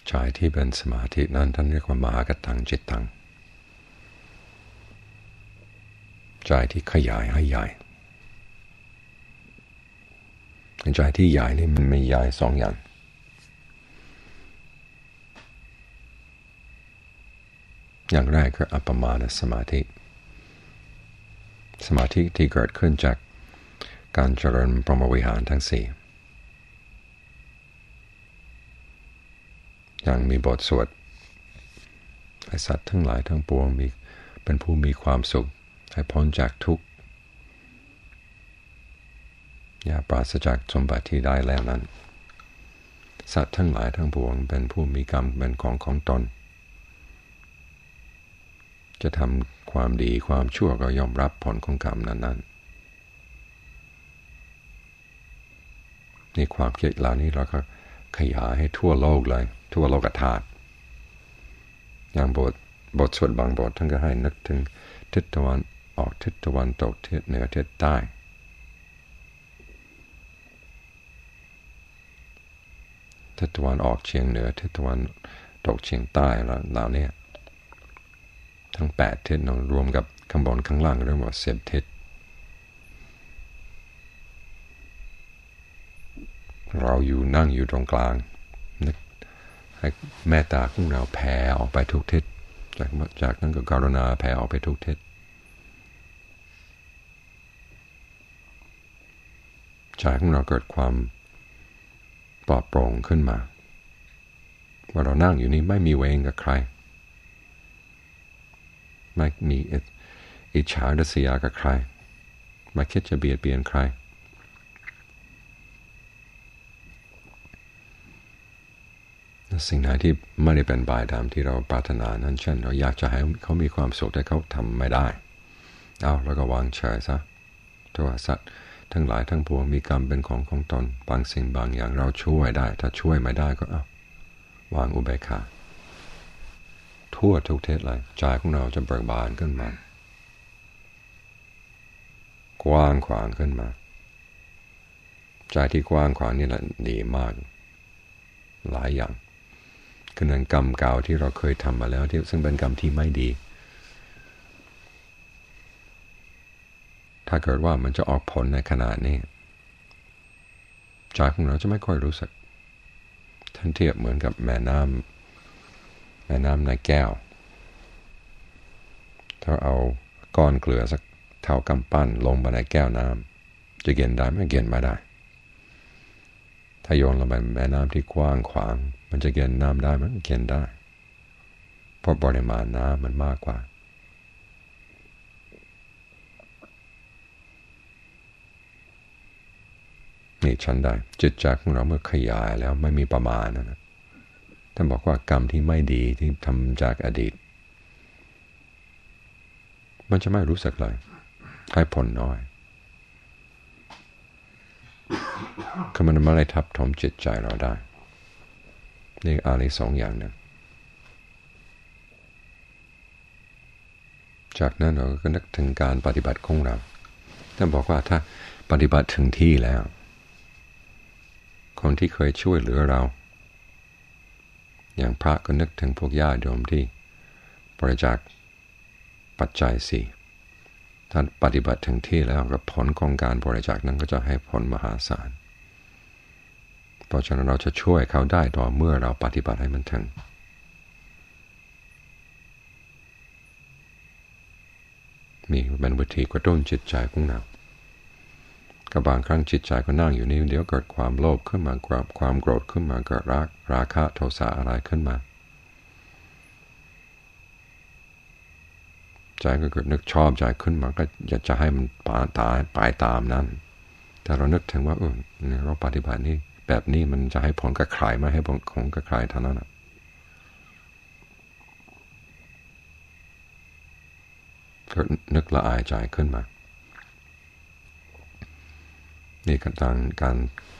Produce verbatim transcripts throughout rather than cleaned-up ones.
ใจที่เป็นสมาธินั้นท่านเรียกว่ามหากตังจิตตังใจที่ขยายให้ใหญ่ใจที่ใหญ่นี่มันมีใหญ่สองอย่างอย่างแรกคืออัปปมาณสมาธิสมาธิที่เกิดขึ้นจากการเจริญพรหมวิหารทั้งสี่อย่างมีบทสวดให้สัตว์ทั้งหลายทั้งปวงมีเป็นผู้มีความสุขให้พ้นจากทุกข์อย่าปราศจากสมบัติที่ได้แล้วนั้นสัตว์ทั้งหลายทั้งปวงเป็นผู้มีกรรมเป็นของของตนจะทำความดีความชั่วก็ย่อมรับผลของกรรมนั้นๆนี่ความคิดเหล่านี้เราก็ขยายให้ทั่วโลกเลยทั่วโลกธาตุอย่างบทบทสวดบางบทท่านก็ให้นึกถึงทิศตะวันออกทิศตะวันตกทิศเหนือทิศใต้ทิศตะวันออกเฉียงเหนือทิศตะวันตกเฉียงใต้แล้วเหล่านี้ทั้งแปดทิศรวมกับข้างบนข้างล่างเรียกว่าสิบทิศเราอยู่นั่งอยู่ตรงกลางนึกให้เมตตาของเราแผ่ออกไปทุกทิศจากจากนั้นก็กรุณาแผ่ออกไปทุกทิศใจของเราเกิดความปลอดโปร่งขึ้นมาว่าเรานั่งอยู่นี่ไม่มีเวรกับใครไม่มีอิจฉาริษยากับใครไม่คิดจะเบียดเบียนใครสิ่งไหนที่ไม่ได้เป็นบายดามที่เราปรารถนานั้นเช่นเราอยากจะให้เขามีความสุขแต่เขาทำไม่ได้เอาแล้วก็วางเฉยซะตัวสัตว์ทั้งหลายทั้งปวงมีกรรมเป็นของของตนบางสิ่งบางอย่างเราช่วยได้ถ้าช่วยไม่ได้ก็เอาวางอุเบกขาทั่วทุกทิศเลยใจของเราจะเบิกบานขึ้นมากว้างขวางขึ้นมาใจที่กว้างขวางนี่แหละดีมากหลายอย่างคือเรื่องกรรมเก่าที่เราเคยทำมาแล้วที่ซึ่งเป็นกรรมที่ไม่ดีถ้าเกิดว่ามันจะออกผลในขณะนี้ใจของเราจะไม่ค่อยรู้สึกท่านเทียบเหมือนกับแม่น้ำแม่น้ำในแก้วถ้าเอาก้อนเกลือสักเท่ากำปั้นลงไปในแก้วน้ำจะเย็นได้ไม่เย็นไม่ได้ถ้าโยนลงไปแม่น้ำที่กว้างขวางมันจะเย็นน้ำได้มันเย็นได้เพราะปริมาณน้ำมันมากกว่านี่ฉันได้จิตใจของเราเมื่อขยายแล้วไม่มีประมาณนะท่านบอกว่ากรรมที่ไม่ดีที่ทำจากอดีตมันจะไม่รู้สึกเลยให้ผลน้อยคือมันไม่ได้ทับถมจิตใจเราได้นี่อานิสงส์อย่างหนึ่งจากนั้นเราก็นึกถึงการปฏิบัติของเราท่านบอกว่าถ้าปฏิบัติถึงที่แล้วคนที่เคยช่วยเหลือเราอย่างพระก็นึกถึงพวกญาติโยมที่บริจาคปัจจัยสี่ถ้าปฏิบัติถึงที่แล้วก็ผลของการบริจาคนั้นก็จะให้ผลมหาศาลเพราะฉะนั้นเราจะช่วยเขาได้ต่อเมื่อเราปฏิบัติให้มันถึงมีเป็นวิธีกระตุ้นจิตใจของเราก็บางครั้งจิตใจก็นั่งอยู่นี่เดี๋ยวเกิดความโลภขึ้นมาเกิดความโกรธขึ้นมาเกิดรักราคะโทสะอะไรขึ้นมาใจก็เกิดนึกชอบใจขึ้นมาก็อยากจะให้มันปาตายไปตามนั้นแต่เรานึกถึงว่าเออเราปฏิบัตินี่แบบนี้มันจะให้ผลกับใครไม่ให้ผลของกับใครเท่านั้นก็นึกละอายใจขึ้นมานี่การการ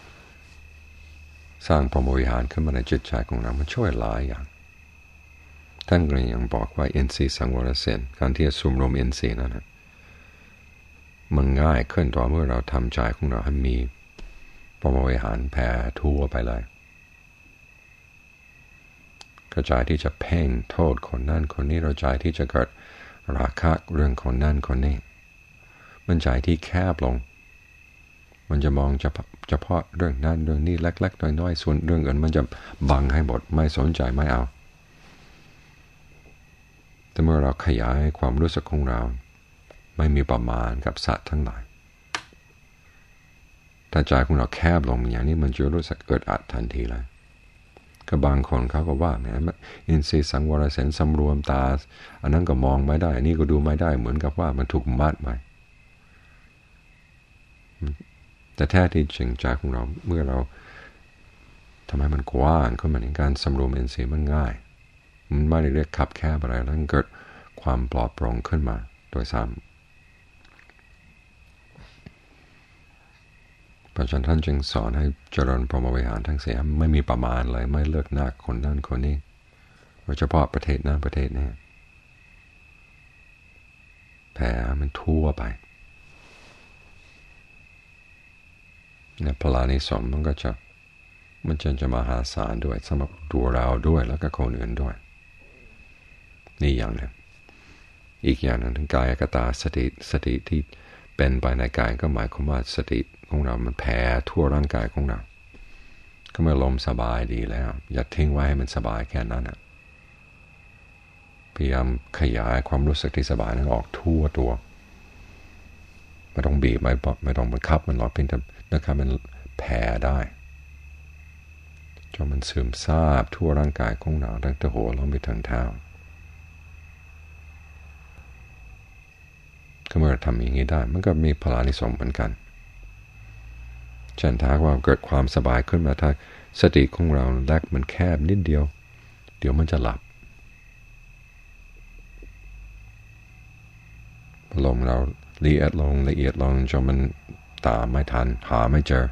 สร้างพรหมวิหารขึ้นมาในจิตใจของเรามันช่วยหลายอย่างท่านก็ยังบอกว่าอินทรีย์สังวรเสนการที่จะสุมรวมอินทรีย์นั้นนะมันง่ายขึ้นต่อเมื่อเราทำใจของเราให้มีพรหมวิหารแผ่ทั่วไปเลยเราใจที่จะเพ่งโทษคนนั่นคนนี้เราใจที่จะเกิดราคะเรื่องคนนั่นคนนี้มันใจที่แคบลงมันจะมองเฉพาะเรื่องนั้นเรื่องนี้เล็กๆน้อยๆส่วนเรื่องอื่นมันจะบังให้หมดไม่สนใจไม่เอาแต่เมื่อเราขยายความรู้สึกของเราไม่มีประมาณกับสัตว์ทั้งหลายถ้าใจของเราแคบลงอย่างนี้มันจะรู้สึกเกิดอัดทันทีเลยก็บางคนเขาก็ว่าเนี่ยอินทรีย์สังวรเสนสำรวมตาอันนั้นก็มองไม่ได้อันนี้ก็ดูไม่ได้เหมือนกับว่ามันถูกมัดไว้แต่แท้ที่จริงใจของเราเมื่อเราทำให้มันกว้างขึ้นมาในการสำรวมอินทรีย์มันง่ายมันไม่ได้เรียกขับแคบอะไรแล้วเกิดความปลอดโปร่งขึ้นมาโดยซ้ำเพราะฉะนั้นท่านจึงสอนให้เจริญพรหมวิหารทั้งสี่ไม่มีประมาณเลยไม่เลือกหน้าคนนั้นคนนี้โดยเฉพาะประเทศนั้นประเทศนี้แผ่มันทั่วไปเนี่ยพลานิสมมันก็จะมันจะจะมหาศาลด้วยสำหรับตัวเราด้วยแล้วก็คนอื่นด้วยนี่อย่างหนึ่งอีกอย่างหนึ่งถึงกายกตาสติสติที่เป็นไปในกายก็หมายความว่าสติของเรามันแผ่ทั่วร่างกายของเราก็เมื่อลมสบายดีแล้วอย่าทิ้งไว้ให้มันสบายแค่นั้นนะพยายามขยายความรู้สึกที่สบายนั้นออกทั่วตัวไม่ต้องบีบไม่ไม่ต้องบังคับมันหรอกเพียงแต่นะครับมันแผ่ได้จนมันซึมซาบทั่วร่างกายของเราตั้งแต่หัวลงไปถึงเท้าก็เมื่อทำอย่างนี้ได้มันก็มีพลานิสมเหมือนกันเช่นถ้าว่าเกิดความสบายขึ้นมาถ้าสติของเราแลกมันแคบนิดเดียวเดี๋ยวมันจะหลับลมเราละเอียดลงละเอียดลงจนมันตามไม่ทันหาไม่เจอ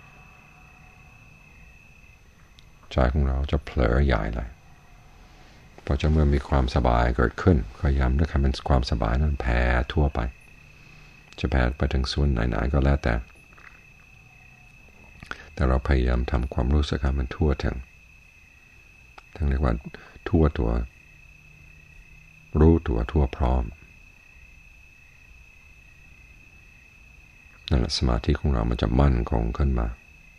ใจของเราจะเผลอใหญ่เลยเพราะจะเมื่อมีความสบายเกิดขึ้นก็ย้ำด้วยคำเป็นความสบายนั้นแผ่ทั่วไปจะแผ่ไปถึงส่วนไหนๆก็แล้วแต่แต่เราพยายามทำความรู้สึกให้มันทั่วถึงทั้งเรียกว่าทั่วตัวรู้ตัวทั่วพร้อมนั่นแหละสมาธิของเรามันจะมั่นคงขึ้นมา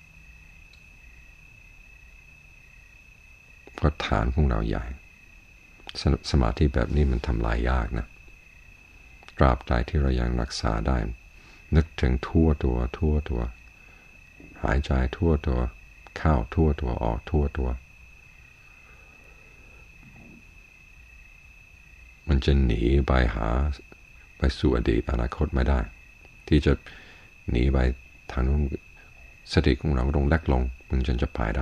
เพราะฐานของเราใหญ่ส, สมาธิแบบนี้มันทำลายยากนะตราบใดที่เรายังรักษาได้นึกถึงทั่วตัวทั่วตัวหายใจทั่วตัวเข้าทั่วตัวออกทั่วตัวมันจะหนีไปหาไปสู่อดีตอนาคตไม่ได้ที่จะหนีไปทางนู้นสติของเราต้องเล็กลงมันจนจะไปได้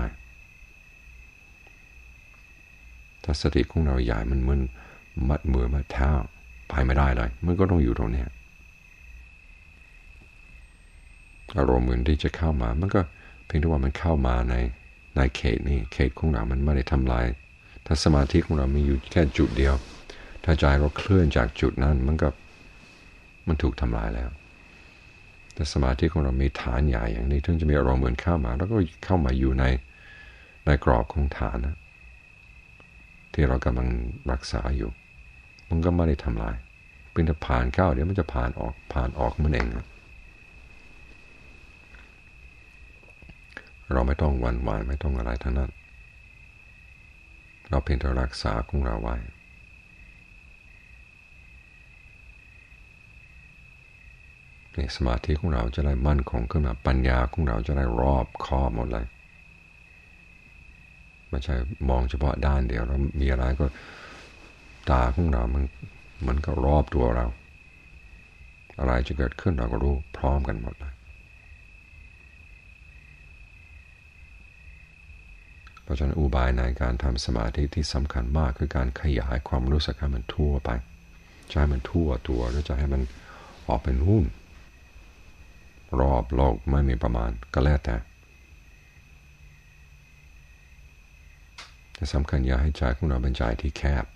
ถ้าสติของเราใหญ่มันมันมัดมือมัดเท้าไปไม่ได้เลยมันก็ต้องอยู่ตรงนี้อารมณ์อื่นที่จะเข้ามามันก็เพียงแต่ว่ามันเข้ามาในในเขตนี้เขตของเรามันไม่ได้ทำลายถ้าสมาธิของเรามีอยู่แค่จุดเดียวถ้าใจเราเคลื่อนจากจุดนั้นมันก็มันถูกทำลายแล้วแต่สมาธิของเรามีฐานใหญ่อย่างนี้ถึงจะมีอารมณ์อื่นเข้ามาแล้วก็เข้ามาอยู่ในในกรอบของฐานนะที่เรากำลังรักษาอยู่มันก็ไม่ได้ทำลายเพียงแต่ผ่านเข้าเดี๋ยวมันจะผ่านออกผ่านออกมันเองนะเราไม่ต้องหวั่นไหวไม่ต้องอะไรทั้งนั้นเราเพียงแต่รักษาของเราไว้นี่สมาธิของเราจะได้มั่นคงขึ้นมาปัญญาของเราจะได้รอบคอบหมดเลยไม่ใช่มองเฉพาะด้านเดียวแล้วมีอะไรก็ตาของเรามันมันก็รอบตัวเราอะไรจะเกิดขึ้นเราก็รู้พร้อมกันหมดเลยเพราะฉะนั้นอุบายในการทำสมาธิที่สำคัญมากคือการขยายความรู้สึกให้มันทั่วไปจะให้มันทั่วตัวหรือจะให้มันออกเป็นหุ้นรอบโลกไม่มีประมาณก็แล้วแต่แต่สำคัญอย่าให้ใจของเราเป็นใจที่แคบ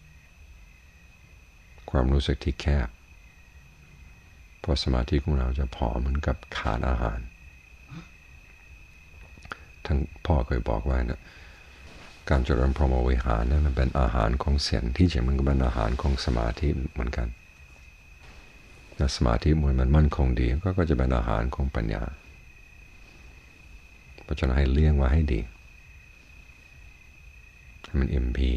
ความรู้สึกที่แคบเพราะสมาธิของเราจะผอมเหมือนกับขาดอาหารทั้งพ่อเคยบอกไว้นะการเจริญพรหมวิหารนั้นมันเป็นอาหารของเสียงที่จริงมันก็เป็นอาหารของสมาธิเหมือนกันและสมาธิมันมันมั่นคงดีก็ก็จะเป็นอาหารของปัญญาเพราะฉะนั้นให้เลี้ยงไว้ให้ดีให้มันเอ็มพี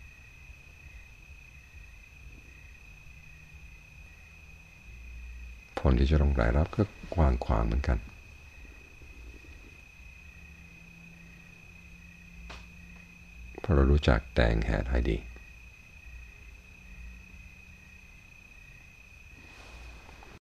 ผลที่จะต้องได้รับก็กว้างขวางเหมือนกันเพราะเรารู้จักแต่งแหดให้ดี